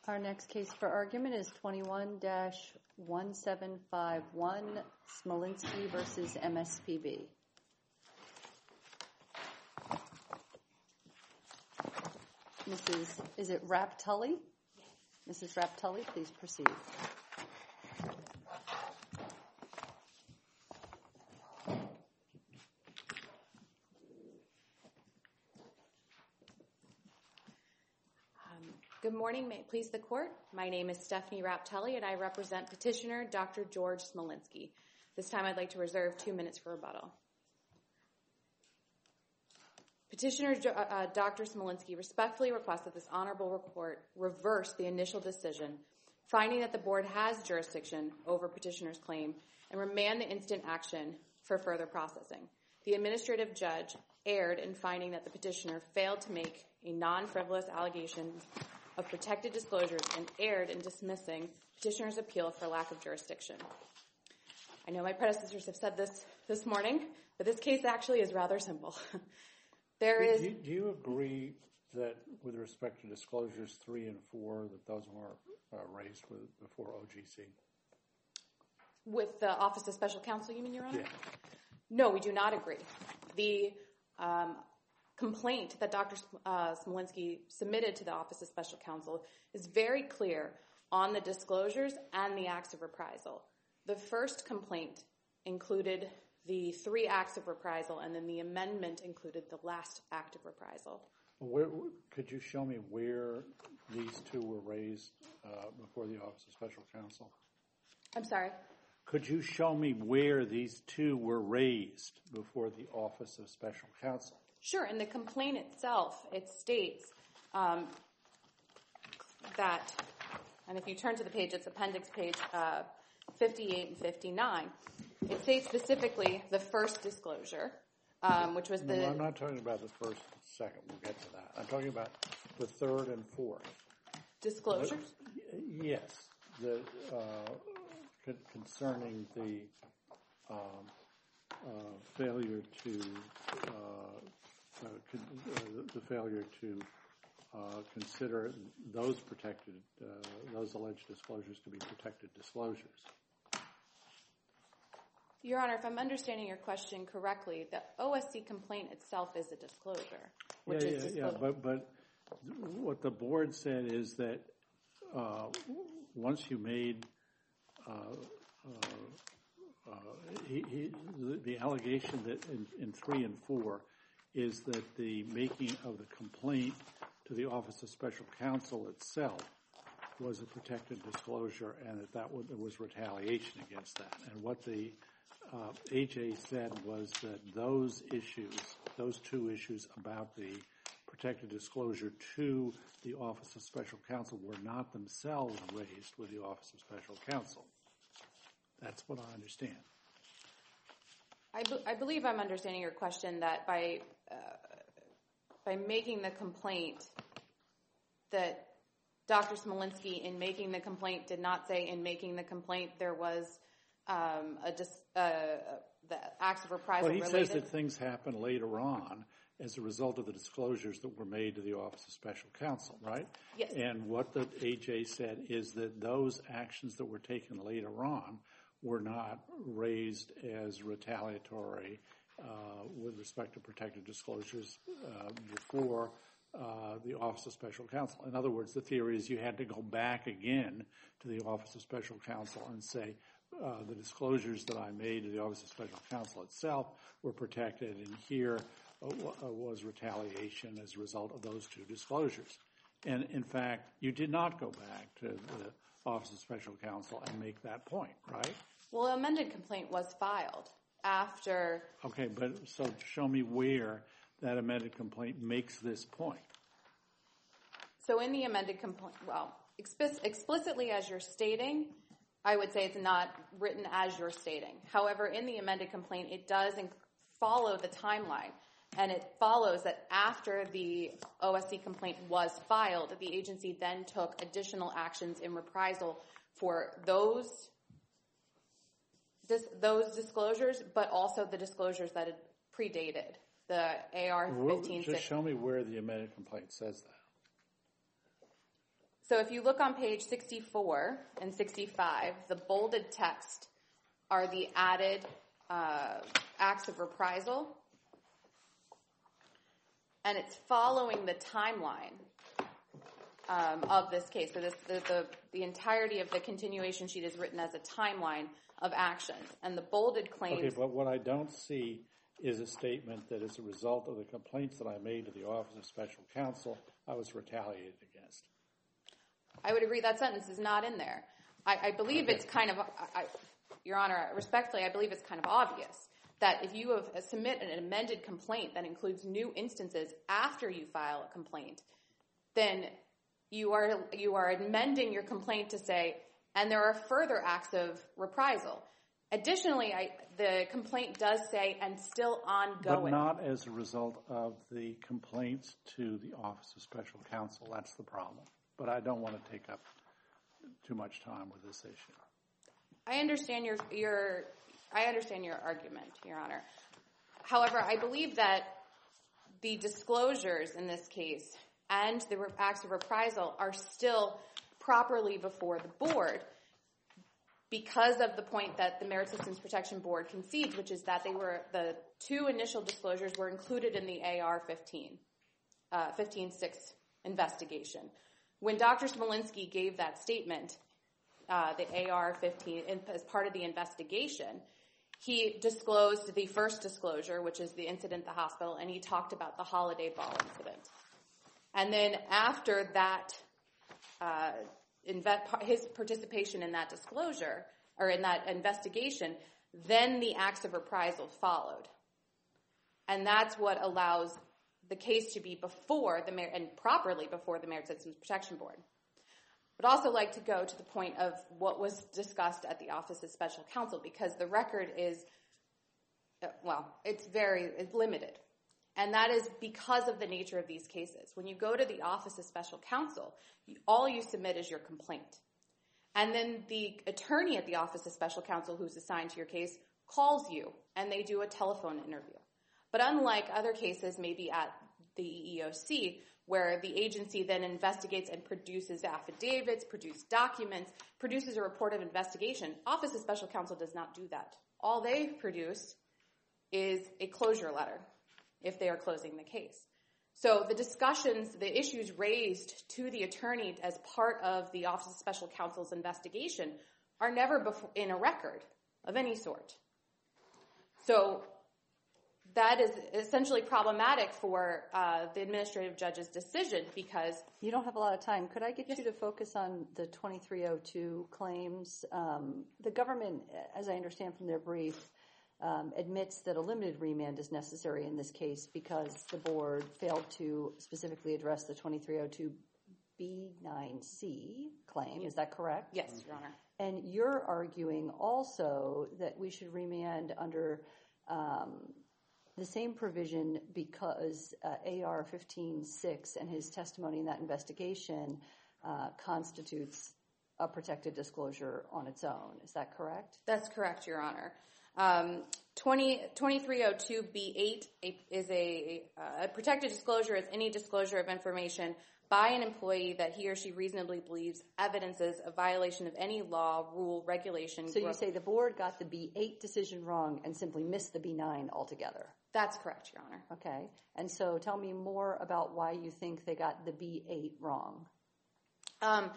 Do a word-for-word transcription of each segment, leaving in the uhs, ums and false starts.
Our next case for argument is twenty-one dash one seven five one, Smolinski v. M S P B. Missus Is it Raptulli? Missus Raptulli, please proceed. Good morning. May it please the Court. My name is Stephanie Raptulli, and I represent Petitioner Doctor George Smolinski. This time I'd like to reserve two minutes for rebuttal. Petitioner uh, Doctor Smolinski respectfully requests that this Honorable Court reverse the initial decision, finding that the Board has jurisdiction over Petitioner's claim, and remand the instant action for further processing. The administrative judge erred in finding that the Petitioner failed to make a non-frivolous allegation of protected disclosures and erred in dismissing Petitioner's appeal for lack of jurisdiction. I know my predecessors have said this this morning, but this case actually is rather simple. There is. Do, do you agree that with respect to disclosures three and four, that those weren't uh, raised with, before O G C? With the Office of Special Counsel, you mean, Your Honor? Yeah. No, we do not agree. The um, complaint that Doctor Uh, Smolinski submitted to the Office of Special Counsel is very clear on the disclosures and the acts of reprisal. The first complaint included the three acts of reprisal, and then the amendment included the last act of reprisal. Where, could you show me where these two were raised uh, before the Office of Special Counsel? I'm sorry? Could you show me where these two were raised before the Office of Special Counsel? Sure. In the complaint itself, it states um, that, and if you turn to the page, it's appendix page uh, fifty-eight and fifty-nine. It states specifically the first disclosure, um, which was the... No, I'm not talking about the first and second. We'll get to that. I'm talking about the third and fourth. Disclosures? Uh, yes. The uh, con- concerning the um, uh, failure to... Uh, Uh, con- uh, the failure to uh, consider those protected, uh, those alleged disclosures to be protected disclosures. Your Honor, if I'm understanding your question correctly, the O S C complaint itself is a disclosure. Which yeah, is yeah, yeah, but, but what the Board said is that uh, once you made uh, uh, uh, he, he, the, the allegation that in, in three and four is that the making of the complaint to the Office of Special Counsel itself was a protected disclosure, and that, that was, there was retaliation against that. And what the uh, A J said was that those issues, those two issues about the protected disclosure to the Office of Special Counsel were not themselves raised with the Office of Special Counsel. That's what I understand. I, be- I believe I'm understanding your question that by uh, by making the complaint that Doctor Smolinski, in making the complaint, did not say in making the complaint there was um, a dis- uh, the acts of reprisal related. Well, he related. says that things happened later on as a result of the disclosures that were made to the Office of Special Counsel, right? Yes. And what the A J said is that those actions that were taken later on were not raised as retaliatory uh, with respect to protected disclosures uh, before uh, the Office of Special Counsel. In other words, the theory is you had to go back again to the Office of Special Counsel and say uh, the disclosures that I made to the Office of Special Counsel itself were protected, and here uh, was retaliation as a result of those two disclosures. And, in fact, you did not go back to the Office of Special Counsel and make that point, right? Well, an amended complaint was filed after... Okay, but so show me where that amended complaint makes this point. So in the amended complaint, well, expi- explicitly as you're stating, I would say it's not written as you're stating. However, in the amended complaint, it does inc- follow the timeline. And it follows that after the O S C complaint was filed, the agency then took additional actions in reprisal for those dis- those disclosures, but also the disclosures that had predated the A R fifteen sixty. Just show me where the amended complaint says that. So if you look on page sixty-four and sixty-five, the bolded text are the added uh, acts of reprisal. And it's following the timeline um, of this case. So this, the, the, the entirety of the continuation sheet is written as a timeline of actions. And the bolded claims... Okay, but what I don't see is a statement that as a result of the complaints that I made to the Office of Special Counsel, I was retaliated against. I would agree that sentence is not in there. I, I believe okay. it's kind of, I, I, Your Honor, respectfully, I believe it's kind of obvious that if you have submit an amended complaint that includes new instances after you file a complaint, then you are you are amending your complaint to say, and there are further acts of reprisal. Additionally, I, the complaint does say, and still ongoing. But not as a result of the complaints to the Office of Special Counsel. That's the problem. But I don't want to take up too much time with this issue. I understand your your I understand your argument, Your Honor. However, I believe that the disclosures in this case and the acts of reprisal are still properly before the board because of the point that the Merit Systems Protection Board concedes, which is that they were the two initial disclosures were included in the A R fifteen, uh, fifteen six investigation. When Doctor Smolinski gave that statement, uh, the A R fifteen, as part of the investigation, he disclosed the first disclosure, which is the incident at the hospital, and he talked about the holiday ball incident. And then after that, uh, inve- his participation in that disclosure, or in that investigation, then the acts of reprisal followed. And that's what allows the case to be before the Mer- and properly before the Merit Systems Protection Board. I'd also like to go to the point of what was discussed at the Office of Special Counsel, because the record is, well, it's very it's limited. And that is because of the nature of these cases. When you go to the Office of Special Counsel, you, all you submit is your complaint. And then the attorney at the Office of Special Counsel who's assigned to your case calls you, and they do a telephone interview. But unlike other cases, maybe at the E E O C, where the agency then investigates and produces affidavits, produces documents, produces a report of investigation, Office of Special Counsel does not do that. All they produce is a closure letter if they are closing the case. So the discussions, the issues raised to the attorney as part of the Office of Special Counsel's investigation are never before, in a record of any sort. So that is essentially problematic for uh, the administrative judge's decision because... You don't have a lot of time. Could I get yes. you to focus on the twenty-three oh two claims? Um, the government, as I understand from their brief, um, admits that a limited remand is necessary in this case because the board failed to specifically address the twenty-three oh two B nine C claim. Is that correct? Yes, Your Honor. And you're arguing also that we should remand under... Um, the same provision because uh, A R fifteen six and his testimony in that investigation uh, constitutes a protected disclosure on its own. Is that correct? That's correct, Your Honor. Um, twenty-three oh two B eight is a, a protected disclosure is any disclosure of information by an employee that he or she reasonably believes evidences a violation of any law, rule, regulation. So you say the board got the B eight decision wrong and simply missed the B nine altogether? That's correct, Your Honor. Okay. And so tell me more about why you think they got the B eight wrong. Um,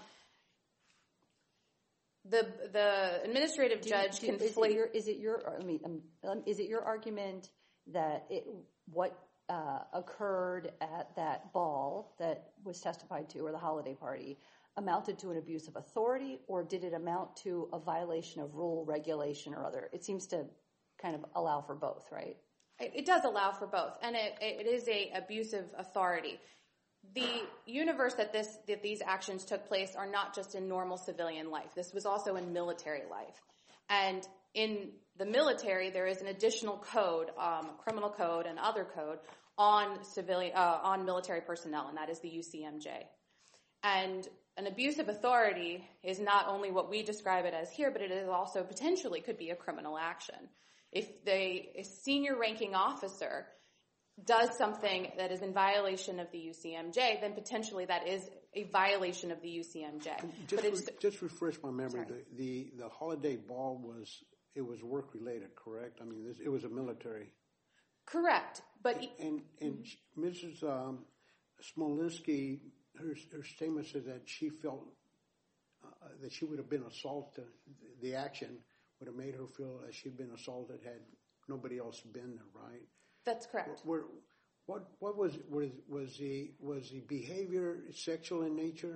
the the administrative do judge you, do, conflate. Is it your, is it your, I mean, um, is it your argument that it what uh, occurred at that ball that was testified to, or the holiday party, amounted to an abuse of authority, or did it amount to a violation of rule, regulation, or other? It seems to kind of allow for both, right? It does allow for both, and it, it is a abuse of authority. The universe that this that these actions took place are not just in normal civilian life. This was also in military life, and in the military there is an additional code, um, criminal code and other code on civilian uh, on military personnel, and that is the U C M J. And an abuse of authority is not only what we describe it as here, but it is also potentially could be a criminal action. If they, a senior ranking officer does something that is in violation of the U C M J, then potentially that is a violation of the U C M J. Just, but it's, re- just refresh my memory. Sorry. The, the the holiday ball was it was work related, correct? I mean, this, it was a military. Correct, but and and mm-hmm. Missus Um, Smolinski, her her statement said that she felt uh, that she would have been assaulted. The action would have made her feel that she'd been assaulted had nobody else been there, right? That's correct. Were, what what was was was the was the behavior sexual in nature?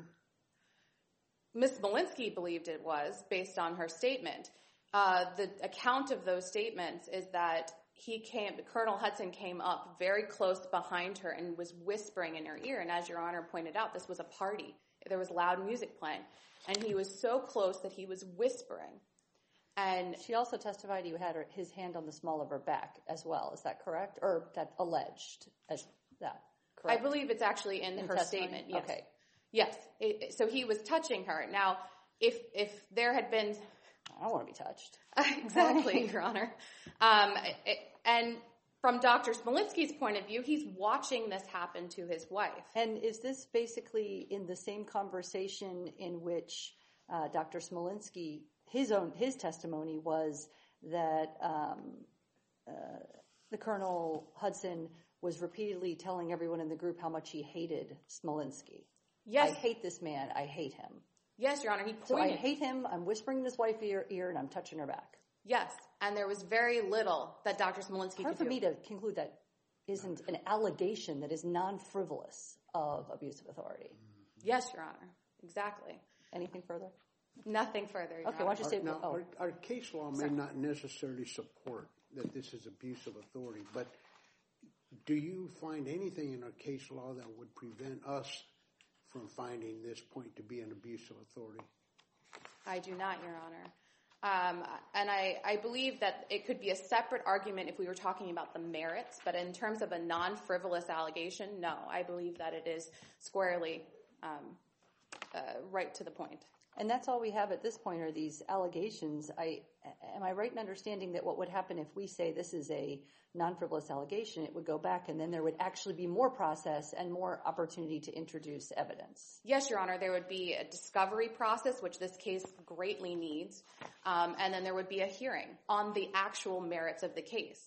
Miz Smolinski believed it was based on her statement. Uh, the account of those statements is that he came, Colonel Hudson came up very close behind her and was whispering in her ear. And as Your Honor pointed out, this was a party. There was loud music playing, and he was so close that he was whispering. And she also testified he had her, his hand on the small of her back as well. Is that correct? Or that alleged as that? Correct? I believe it's actually in, in her testimony? statement. Yes. Okay. Yes. It, so he was touching her. Now, if if there had been... I don't want to be touched. Exactly, Your Honor. Um, it, and from Doctor Smolinski's point of view, he's watching this happen to his wife. And is this basically in the same conversation in which uh, Doctor Smolinski... His own his testimony was that um, uh, the Colonel Hudson was repeatedly telling everyone in the group how much he hated Smolinski. Yes, I hate this man. I hate him. Yes, Your Honor. He pointed. So I hate him. I'm whispering in his wife's ear, ear, and I'm touching her back. Yes, and there was very little that Doctor Smolinski could do. Hard for me to conclude that isn't an allegation that is non-frivolous of abuse of authority. Yes, Your Honor. Exactly. Anything further? Nothing further, Your Okay, why don't you our, say... now, oh. our, our case law may Sorry. not necessarily support that this is abuse of authority, but do you find anything in our case law that would prevent us from finding this point to be an abuse of authority? I do not, Your Honor. Um, and I, I believe that it could be a separate argument if we were talking about the merits, but in terms of a non-frivolous allegation, no. I believe that it is squarely um, uh, right to the point. And that's all we have at this point are these allegations. I am I right in understanding that what would happen if we say this is a non-frivolous allegation, it would go back and then there would actually be more process and more opportunity to introduce evidence? Yes, Your Honor. There would be a discovery process, which this case greatly needs, um, and then there would be a hearing on the actual merits of the case.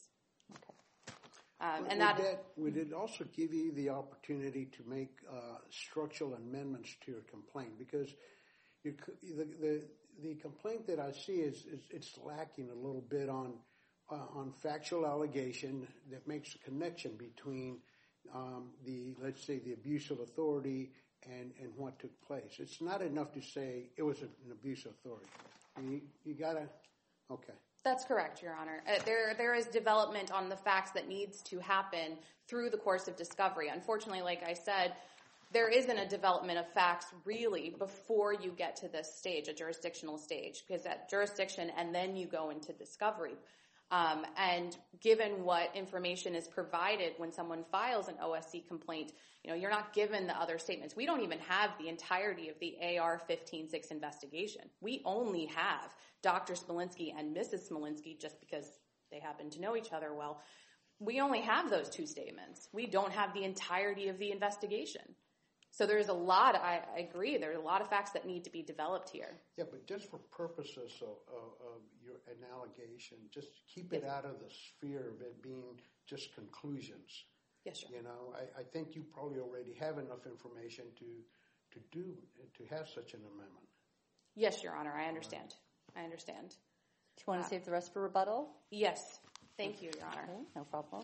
Okay. Um, and would, that, that, would it also give you the opportunity to make uh, structural amendments to your complaint? Because You, the, the the complaint that I see is, is it's lacking a little bit on uh, on factual allegation that makes a connection between um, the let's say the abuse of authority and, and what took place. It's not enough to say it was an abuse of authority. You, you gotta okay. That's correct, Your Honor. Uh, there there is development on the facts that needs to happen through the course of discovery. Unfortunately, like I said, there isn't a development of facts really before you get to this stage, a jurisdictional stage, because at jurisdiction and then you go into discovery. Um, and given what information is provided when someone files an O S C complaint, you know, you're not given the other statements. We don't even have the entirety of the A R fifteen six investigation. We only have Doctor Smolinski and Missus Smolinski just because they happen to know each other well. We only have those two statements. We don't have the entirety of the investigation. So there's a lot, I, I agree, there's a lot of facts that need to be developed here. Yeah, but just for purposes of, of, of your an allegation, just keep it yes. out of the sphere of it being just conclusions. Yes, sir. You know, I, I think you probably already have enough information to to do, to have such an amendment. Yes, Your Honor, I understand. Right. I understand. Do you want to uh, save the rest for rebuttal? Yes. Thank you, Your Honor. Okay, no problem.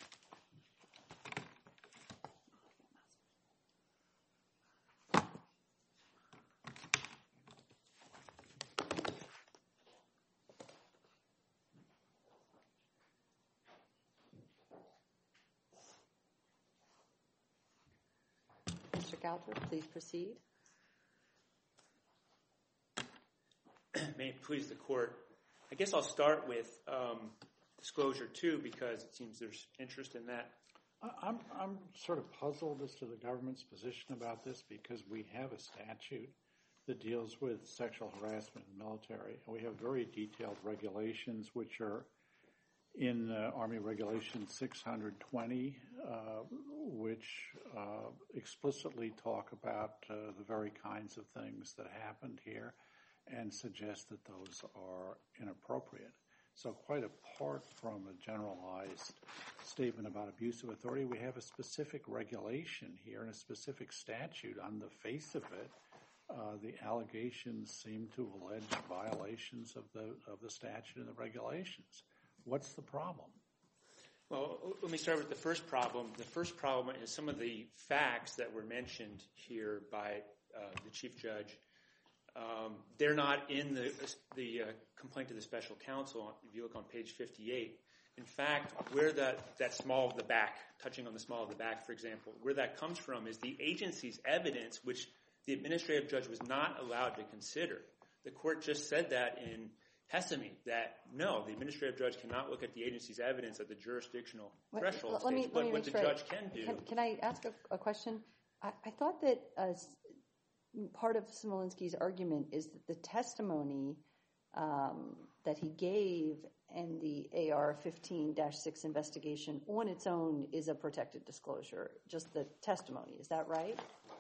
Mister Gouter, please proceed. May it please the Court. I guess I'll start with um, disclosure two because it seems there's interest in that. I'm, I'm sort of puzzled as to the government's position about this because we have a statute that deals with sexual harassment in the military. And we have very detailed regulations which are in uh, Army Regulation six twenty, uh, which uh, explicitly talk about uh, the very kinds of things that happened here and suggest that those are inappropriate. So quite apart from a generalized statement about abuse of authority, we have a specific regulation here and a specific statute. On the face of it, uh, the allegations seem to allege violations of the of the statute and the regulations. What's the problem? Well, let me start with the first problem. The first problem is some of the facts that were mentioned here by uh, the Chief Judge. Um, they're not in the the uh, complaint to the special counsel. If you look on page fifty-eight, in fact, where that, that small of the back, touching on the small of the back, for example, where that comes from is the agency's evidence, which the administrative judge was not allowed to consider. The court just said that in Hesame, that no, the administrative judge cannot look at the agency's evidence at the jurisdictional Wait, threshold let me, stage. let me But what make the sure judge can do... Can, can I ask a, a question? I, I thought that uh, part of Smolinski's argument is that the testimony um, that he gave in the A R fifteen dash six investigation on its own is a protected disclosure, just the testimony. Is that right?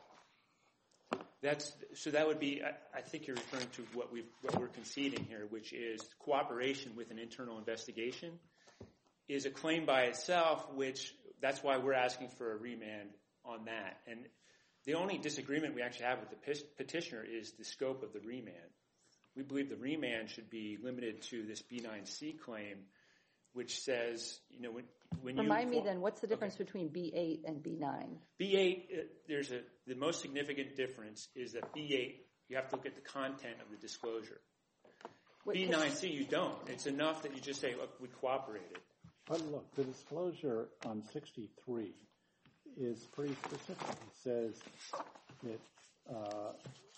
That's so. That would be. I, I think you're referring to what we what we're conceding here, which is cooperation with an internal investigation, is a claim by itself. Which that's why we're asking for a remand on that. And the only disagreement we actually have with the petitioner is the scope of the remand. We believe the remand should be limited to this B nine C claim, which says, you know, when when you remind me then, what's the difference okay. between B eight and B nine? B eight, uh, there's a the most significant difference is that B eight, you have to look at the content of the disclosure. Wait, B nine C, you don't. It's enough that you just say, look, we cooperated. But look, the disclosure on sixty-three is pretty specific. It says that uh,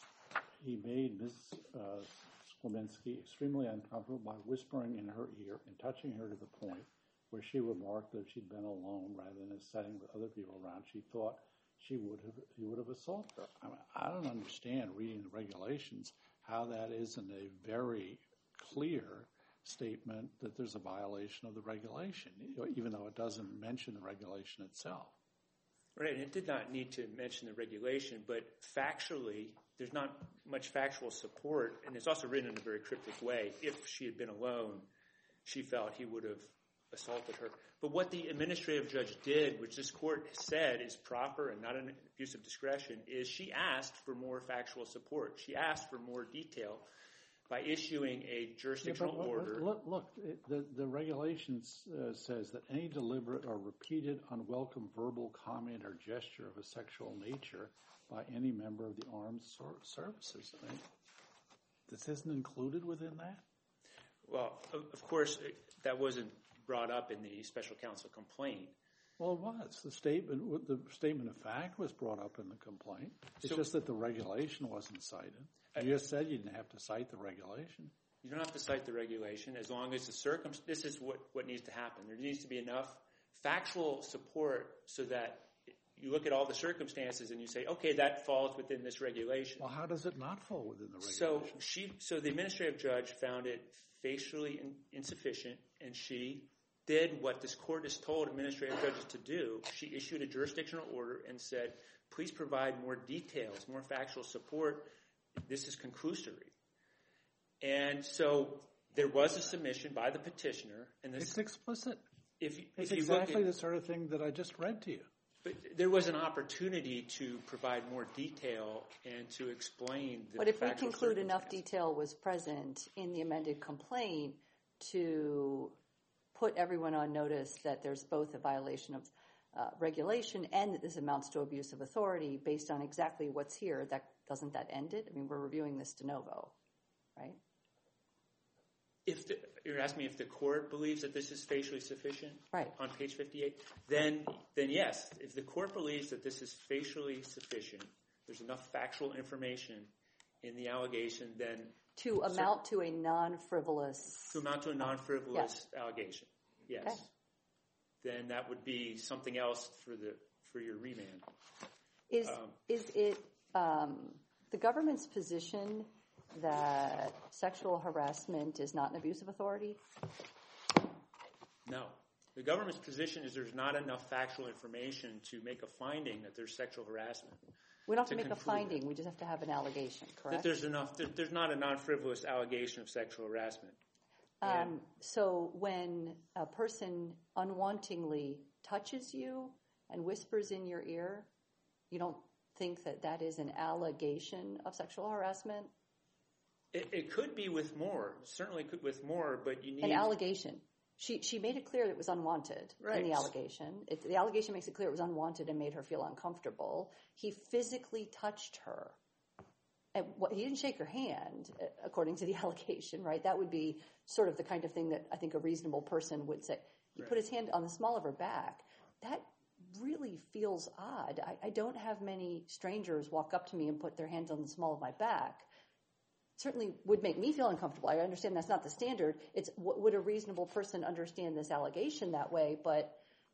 he made Miz Uh, Smolinski extremely uncomfortable by whispering in her ear and touching her to the point where she remarked that if she'd been alone rather than in a setting with other people around, she thought she would have he would have assaulted her. I mean, I don't understand reading the regulations how that isn't a very clear statement that there's a violation of the regulation, even though it doesn't mention the regulation itself. Right, and it did not need to mention the regulation, but factually, there's not much factual support, and it's also written in a very cryptic way. If she had been alone, she felt he would have assaulted her. But what the administrative judge did, which this court said is proper and not an abuse of discretion, is she asked for more factual support. She asked for more detail by issuing a jurisdictional yeah, but, order. Look, look it, the, the regulations uh, says that any deliberate or repeated unwelcome verbal comment or gesture of a sexual nature by any member of the armed services. I mean, this isn't included within that? Well, of, of course, it, that wasn't brought up in the special counsel complaint. Well, it was. The statement, the statement of fact was brought up in the complaint. It's so, just that the regulation wasn't cited. You just said you didn't have to cite the regulation. You don't have to cite the regulation as long as the circum. This is what, what needs to happen. There needs to be enough factual support so that you look at all the circumstances and you say, okay, that falls within this regulation. Well, how does it not fall within the regulation? So she, so the administrative judge found it facially in, insufficient, and she did what this court has told administrative judges to do. She issued a jurisdictional order and said, please provide more details, more factual support. This is conclusory. And so there was a submission by the petitioner. And this, it's explicit. If, it's if you exactly look at, the sort of thing that I just read to you. But there was an opportunity to provide more detail and to explain the But if we factual conclude enough circumstances. detail was present in the amended complaint to put everyone on notice that there's both a violation of uh, regulation and that this amounts to abuse of authority based on exactly what's here, that doesn't that end it? I mean, we're reviewing this de novo, right? If the, you're asking me if the court believes that this is facially sufficient, right, on page fifty-eight, then then yes. If the court believes that this is facially sufficient, there's enough factual information in the allegation, then to amount to a non-frivolous to amount to a non-frivolous yeah. allegation, yes. Okay. Then that would be something else for the for your remand. Is um, is it um, the government's position that sexual harassment is not an abuse of authority? No. The government's position is there's not enough factual information to make a finding that there's sexual harassment. We don't have to, to make a finding. That. We just have to have an allegation, correct? That there's enough. There, there's not a non-frivolous allegation of sexual harassment. Um, so when a person unwantingly touches you and whispers in your ear, you don't think that that is an allegation of sexual harassment? It, it could be with more. Certainly could with more, but you need... An allegation. She she made it clear that it was unwanted right. in the allegation. It, the allegation makes it clear it was unwanted and made her feel uncomfortable. He physically touched her. And what, he didn't shake her hand, according to the allegation, right? That would be sort of the kind of thing that I think a reasonable person would say. He right. put his hand on the small of her back. That really feels odd. I, I don't have many strangers walk up to me and put their hands on the small of my back. Certainly would make me feel uncomfortable. I understand that's not the standard. It's would a reasonable person understand this allegation that way? But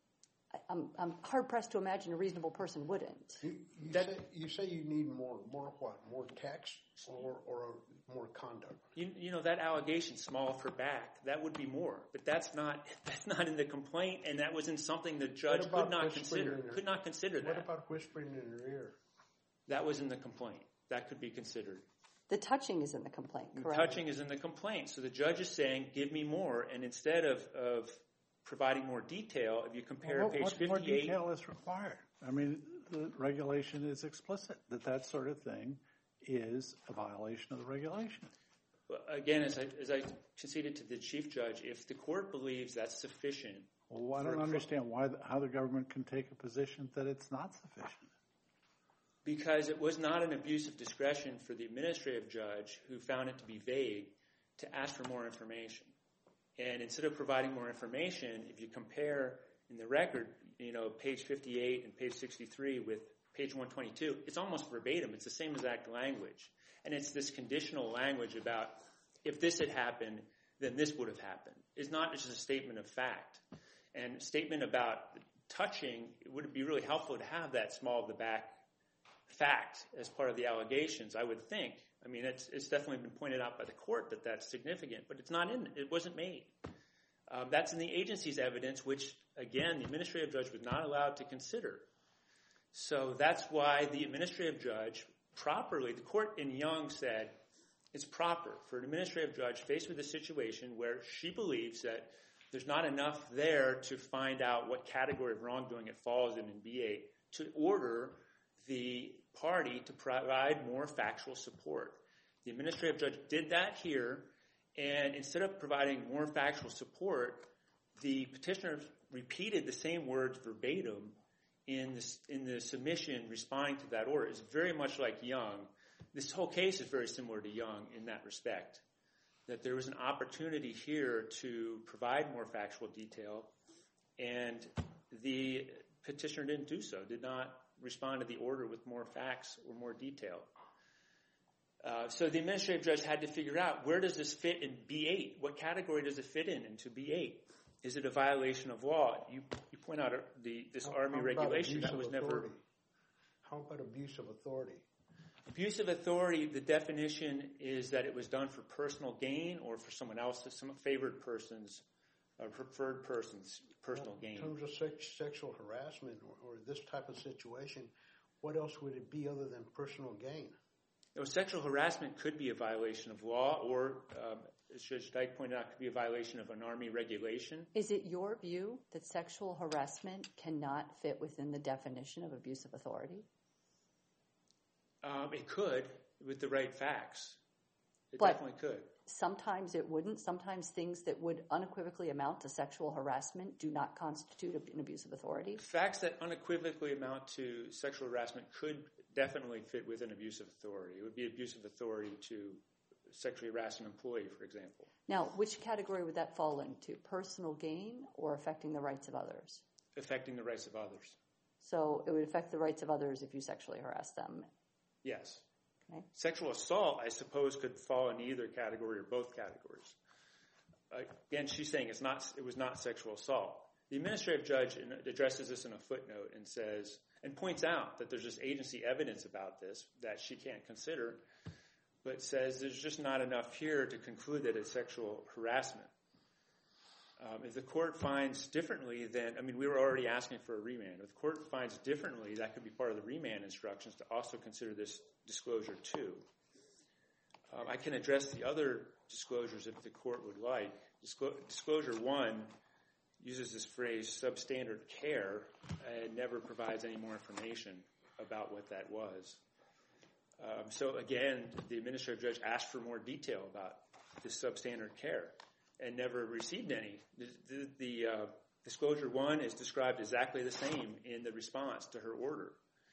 I'm I'm hard pressed to imagine a reasonable person wouldn't. You, you, that, say, you say you need more more what? More text or or more conduct? You you know that allegation, small of her back, that would be more. But that's not that's not in the complaint, and that wasn't something the judge could not consider. Her, could not consider that. What about whispering in her ear? That was in the complaint. That could be considered. The touching is in the complaint, correct? The touching is in the complaint. So the judge is saying, give me more. And instead of, of providing more detail, if you compare well, page what fifty-eight... What more detail is required? I mean, the regulation is explicit that that sort of thing is a violation of the regulation. Well, again, as I, as I conceded to the chief judge, if the court believes that's sufficient... Well, I don't understand why how the government can take a position that it's not sufficient. Because it was not an abuse of discretion for the administrative judge who found it to be vague to ask for more information. And instead of providing more information, if you compare in the record, you know, page fifty-eight and page sixty-three with page one twenty-two, it's almost verbatim. It's the same exact language. And it's this conditional language about if this had happened, then this would have happened. It's not just a statement of fact. And a statement about touching, it would be really helpful to have that small of the back fact as part of the allegations, I would think. I mean, it's it's definitely been pointed out by the court that that's significant, but it's not in, it wasn't made. Um, that's in the agency's evidence, which, again, the administrative judge was not allowed to consider. So that's why the administrative judge properly, the court in Young said, it's proper for an administrative judge faced with a situation where she believes that there's not enough there to find out what category of wrongdoing it falls in in B eight to order the party to provide more factual support. The administrative judge did that here, and instead of providing more factual support, the petitioner repeated the same words verbatim in the, in the submission responding to that order. It's very much like Young. This whole case is very similar to Young in that respect, that there was an opportunity here to provide more factual detail, and the petitioner didn't do so, did not respond to the order with more facts or more detail. Uh, so the administrative judge had to figure out, where does this fit in B eight? What category does it fit in into B eight? Is it a violation of law? You, you point out the, this how, Army how regulation that was authority? never... How about abuse of authority? Abuse of authority, the definition is that it was done for personal gain or for someone else's, some favored person's, or preferred person's personal well, gain. In terms of sex, sexual harassment or, or this type of situation, what else would it be other than personal gain? You know, sexual harassment could be a violation of law, or, um, as Judge Dyke pointed out, could be a violation of an Army regulation. Is it your view that sexual harassment cannot fit within the definition of abuse of authority? Um, it could, with the right facts. It but definitely could. Sometimes it wouldn't. Sometimes things that would unequivocally amount to sexual harassment do not constitute an abuse of authority. Facts that unequivocally amount to sexual harassment could definitely fit within abuse of authority. It would be abuse of authority to sexually harass an employee, for example. Now, which category would that fall into? Personal gain or affecting the rights of others? Affecting the rights of others. So it would affect the rights of others if you sexually harass them? Yes. Okay. Sexual assault, I suppose, could fall in either category or both categories. Uh, again, she's saying it's not. It was not sexual assault. The administrative judge addresses this in a footnote and says, and points out that there's just agency evidence about this that she can't consider, but says there's just not enough here to conclude that it's sexual harassment. Um, if the court finds differently, then, I mean, we were already asking for a remand. If the court finds differently, that could be part of the remand instructions to also consider this disclosure too. Um, I can address the other disclosures if the court would like. Disclo- disclosure one uses this phrase substandard care and never provides any more information about what that was. Um, so again, the administrative judge asked for more detail about this substandard care and never received any. The, the, the uh, disclosure one is described exactly the same in the response to her order.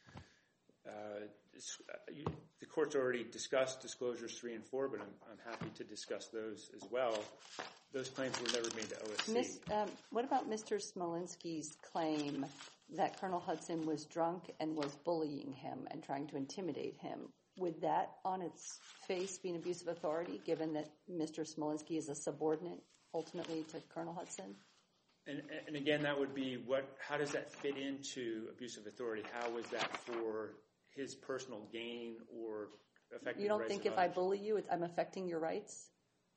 Uh, you, the court's already discussed disclosures three and four, but I'm, I'm happy to discuss those as well. Those claims were never made to O S C. Miss, um, what about Mister Smolinski's claim that Colonel Hudson was drunk and was bullying him and trying to intimidate him? Would that on its face be an abuse of authority, given that Mister Smolinski is a subordinate ultimately to Colonel Hudson? And, and again, that would be what, how does that fit into abuse of authority? How was that for his personal gain or affecting You don't the rights think of if I others? bully you, it's, I'm affecting your rights?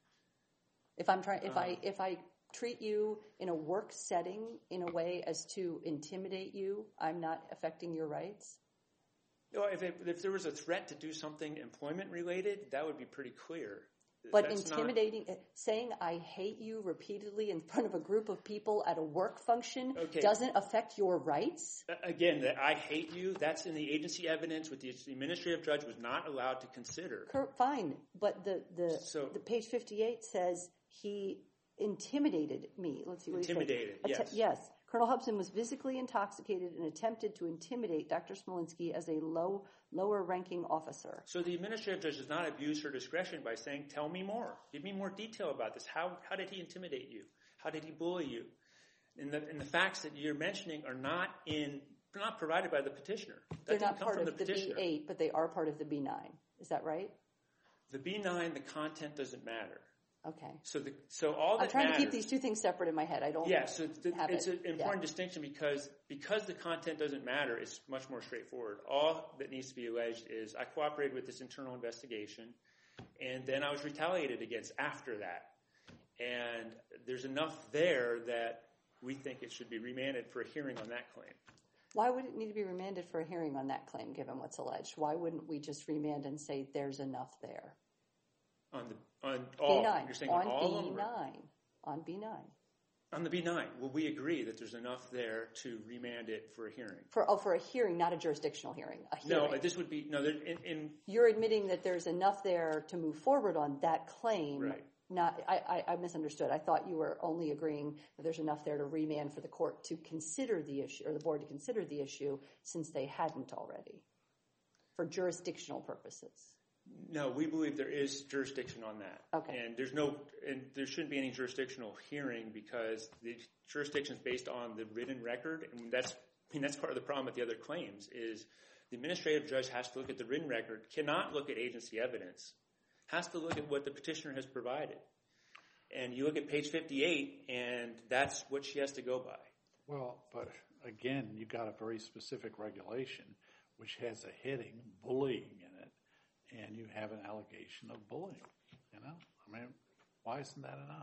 If I'm trying, if Um, I if I treat you in a work setting in a way as to intimidate you, I'm not affecting your rights? No, if, it, if there was a threat to do something employment related, that would be pretty clear. But That's intimidating, saying I hate you repeatedly in front of a group of people at a work function Okay. doesn't affect your rights? Not, again, that I hate you, that's in the agency evidence, which the administrative judge was not allowed to consider. Cur- Fine, but the the, So- the page fifty-eight says he intimidated me. Let's see what Intimidated, he says. yes. Yes. Colonel Hudson was physically intoxicated and attempted to intimidate Doctor Smolinski as a low lower-ranking officer. So the administrative judge does not abuse her discretion by saying, tell me more. Give me more detail about this. How how did he intimidate you? How did he bully you? And the, and the facts that you're mentioning are not in not provided by the petitioner. That They're didn't not come part from of the the B petitioner. eight, but they are part of the B nine. Is that right? The B nine, the content doesn't matter. Okay. So the so all that I'm trying matters, to keep these two things separate in my head. I don't Yeah, so the, have it's it. an important Yeah. distinction because because the content doesn't matter, it's much more straightforward. All that needs to be alleged is I cooperated with this internal investigation, and then I was retaliated against after that. And there's enough there that we think it should be remanded for a hearing on that claim. Why would it need to be remanded for a hearing on that claim, given what's alleged? Why wouldn't we just remand and say there's enough there? On the on all, B nine. you're saying on, on all of B them? nine. On B nine. On the B nine, well, we agree that there's enough there to remand it for a hearing. For oh, for a hearing, not a jurisdictional hearing. A hearing. No, this would be no. There, in, in You're admitting that there's enough there to move forward on that claim. Right. Not, I, I, I misunderstood. I thought you were only agreeing that there's enough there to remand for the court to consider the issue, or the board to consider the issue, since they hadn't already, for jurisdictional purposes. No, we believe there is jurisdiction on that. Okay. And there's no, and there shouldn't be any jurisdictional hearing because the jurisdiction is based on the written record, and that's, I mean, that's part of the problem with the other claims is the administrative judge has to look at the written record, cannot look at agency evidence, has to look at what the petitioner has provided. And you look at page fifty-eight, and that's what she has to go by. Well, but again, you got a very specific regulation which has a heading, bullying, in it, and you have an allegation of bullying. You know, I mean, why isn't that enough?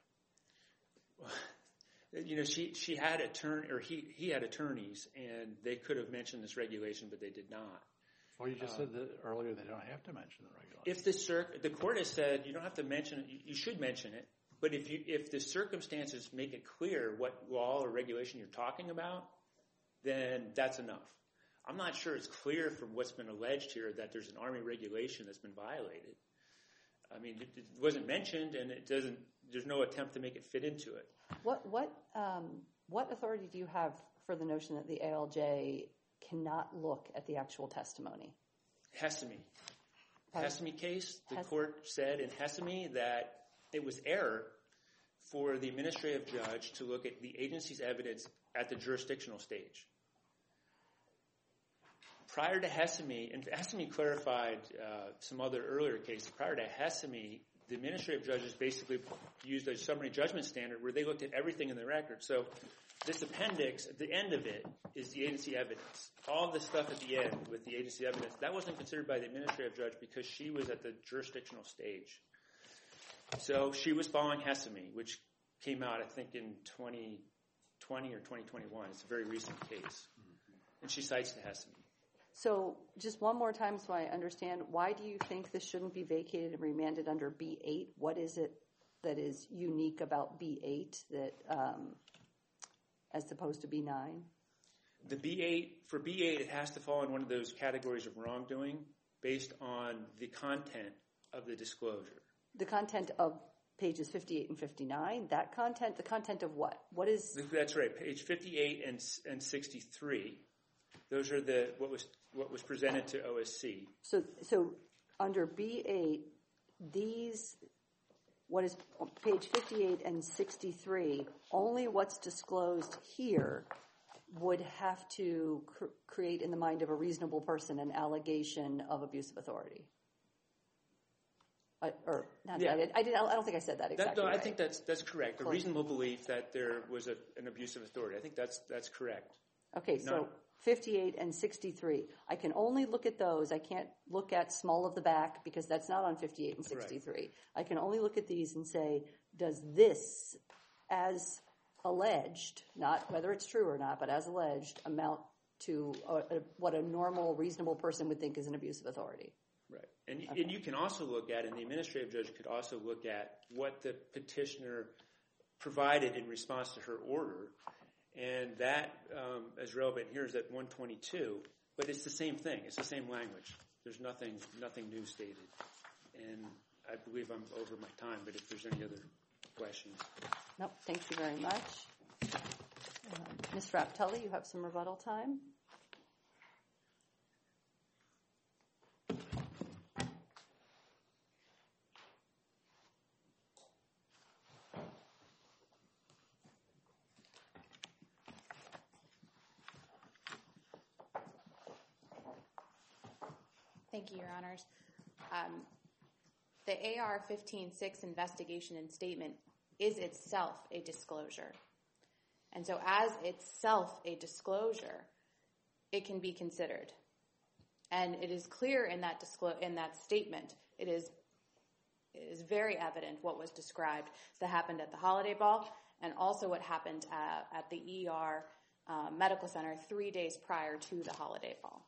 You know, she she had attorney, or he he had attorneys, and they could have mentioned this regulation, but they did not. Well, you just uh, said that earlier they don't have to mention the regulation. If the circ, the court has said you don't have to mention it, you, you should mention it, but if you if the circumstances make it clear what law or regulation you're talking about, then that's enough. I'm not sure it's clear from what's been alleged here that there's an Army regulation that's been violated. I mean, it, it wasn't mentioned, and it doesn't. There's no attempt to make it fit into it. What what um, what authority do you have for the notion that the A L J cannot look at the actual testimony? Hesame. Pardon? Hesame case, the Hes- court said in Hesame that it was error for the administrative judge to look at the agency's evidence at the jurisdictional stage. Prior to Hesame, and Hesame clarified uh, some other earlier cases, prior to Hesame, the administrative judges basically used a summary judgment standard where they looked at everything in the record. So this appendix, at the end of it, is the agency evidence. All the stuff at the end with the agency evidence, that wasn't considered by the administrative judge because she was at the jurisdictional stage. So she was following Hesame, which came out, I think, in twenty twenty or twenty twenty-one. It's a very recent case. And she cites Nehesamy. So just one more time so I understand, why do you think this shouldn't be vacated and remanded under B eight? What is it that is unique about B eight that, um, as opposed to B nine? The B eight, for B eight, it has to fall in one of those categories of wrongdoing based on the content of the disclosure. The content of pages fifty-eight and fifty-nine? That content? The content of what? What is... That's right. Page fifty-eight and and sixty-three. Those are the what was what was presented to O S C. So so under B eight, these, what is page fifty-eight and sixty-three, only what's disclosed here would have to cr- create in the mind of a reasonable person an allegation of abuse of authority. I, or not, Yeah. I, did, I, did, I don't think I said that exactly. That, no, right. I think that's that's correct. A Close. reasonable belief that there was a, an abuse of authority. I think that's that's correct. Okay, so No. fifty-eight and sixty-three. I can only look at those. I can't look at small of the back because that's not on fifty-eight and Correct. sixty-three. I can only look at these and say, does this, as alleged, not whether it's true or not, but as alleged, amount to a, a, what a normal, reasonable person would think is an abuse of authority? Right. And, and you can also look at, and the administrative judge could also look at what the petitioner provided in response to her order. And that, um, as relevant here, is at one twenty-two. But it's the same thing. It's the same language. There's nothing nothing new stated. And I believe I'm over my time, but if there's any other questions. Nope, thank you very much. Uh, Miz Raptelli, you have some rebuttal time. Thank you, Your Honors. Um, the A R fifteen six investigation and statement is itself a disclosure. And so as itself a disclosure, it can be considered. And it is clear in that disclo- in that statement, it is, it is very evident what was described that happened at the Holiday Ball and also what happened uh, at the E R uh, Medical Center three days prior to the Holiday Ball.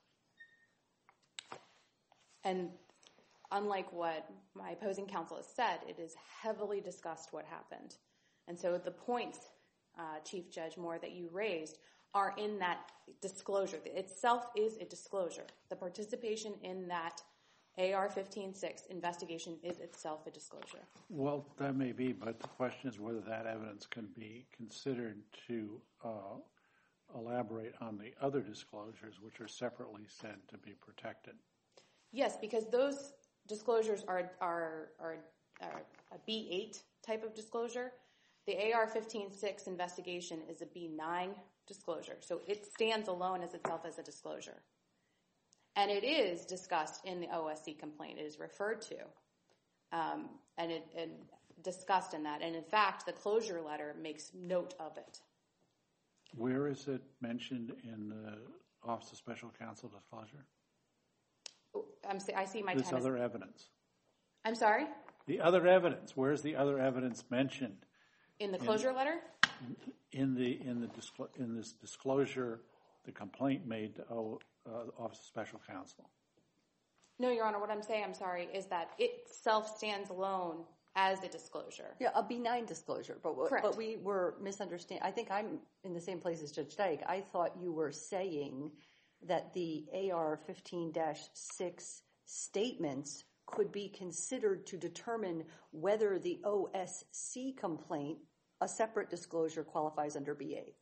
And unlike what my opposing counsel has said, it is heavily discussed what happened. And so the points, uh, Chief Judge Moore, that you raised are in that disclosure. It itself is a disclosure. The participation in that A R fifteen six investigation is itself a disclosure. Well, that may be, but the question is whether that evidence can be considered to uh, elaborate on the other disclosures, which are separately said to be protected. Yes, because those disclosures are are, are, are a B eight type of disclosure. The A R fifteen six investigation is a B nine disclosure. So it stands alone as itself as a disclosure. And it is discussed in the O S C complaint. It is referred to um, and, it, and discussed in that. And in fact, the closure letter makes note of it. Where is it mentioned in the Office of Special Counsel disclosure? I'm, I see my This time other is... evidence. I'm sorry? The other evidence. Where's the other evidence mentioned? In the closure in, letter? In the in the disclo- in this disclosure, the complaint made to o, uh, Office of Special Counsel. No, Your Honor, what I'm saying, I'm sorry, is that it itself stands alone as a disclosure. Yeah, a B nine disclosure, but Correct. but we were misunderstanding. I think I'm in the same place as Judge Dyke. I thought you were saying that the A R fifteen dash six statements could be considered to determine whether the O S C complaint, a separate disclosure, qualifies under B eight.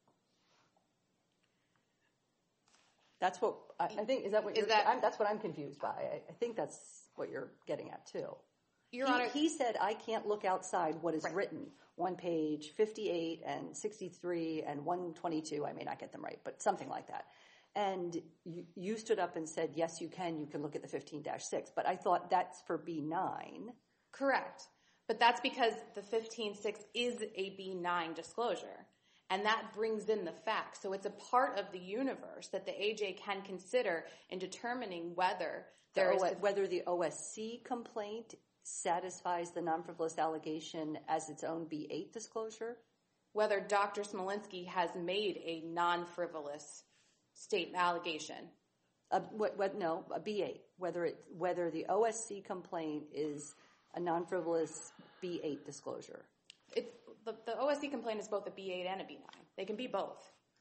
That's what I, I think. Is that what Is you're? that- I'm, that's what I'm confused by. I, I think that's what you're getting at too. Your he, Honor, he said, I can't look outside what is Right. written. One page, fifty-eight and sixty-three and one twenty-two. I may not get them right, but something like that. And you, you stood up and said, yes, you can. You can look at the fifteen dash six. But I thought that's for B nine. correct. But that's because the fifteen six is a B nine disclosure. And that brings in the facts. So it's a part of the universe that the A J can consider in determining whether there The is... O- whether the O S C complaint satisfies the non-frivolous allegation as its own B eight disclosure? Whether Doctor Smolinski has made a non-frivolous state allegation. Uh, what, what, no, a B eight. Whether it, whether the O S C complaint is a non-frivolous B eight disclosure. It, the, the O S C complaint is both a B eight and a B nine. They can be both.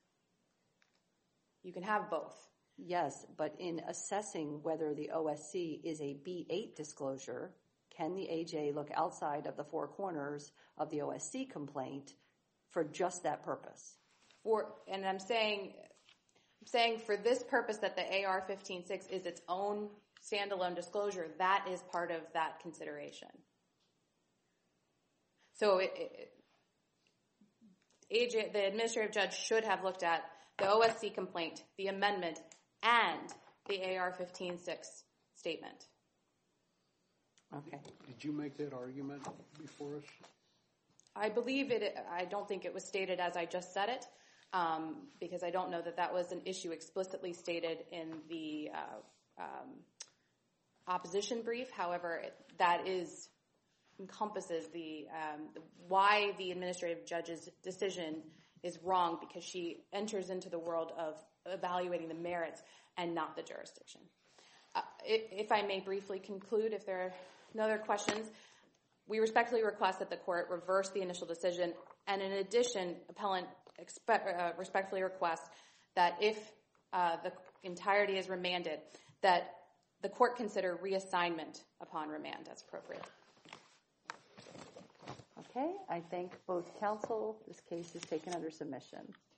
You can have both. Yes, but in assessing whether the O S C is a B eight disclosure, can the A J look outside of the four corners of the O S C complaint for just that purpose? For, and I'm saying, I'm saying for this purpose that the A R fifteen six is its own standalone disclosure, that is part of that consideration. So it, it, A J, the administrative judge should have looked at the O S C complaint, the amendment, and the A R fifteen six statement. Okay. Did you make that argument before us? I believe it, I don't think it was stated as I just said it, um, because I don't know that that was an issue explicitly stated in the uh, um, opposition brief. However, it, that is encompasses the, um, the why the administrative judge's decision is wrong, because she enters into the world of evaluating the merits and not the jurisdiction. Uh, if, if I may briefly conclude, if there are no other questions, we respectfully request that the court reverse the initial decision, and in addition, appellant expect, uh, respectfully requests that if uh, the entirety is remanded, that the court consider reassignment upon remand as appropriate. Okay, I thank both counsel. This case is taken under submission.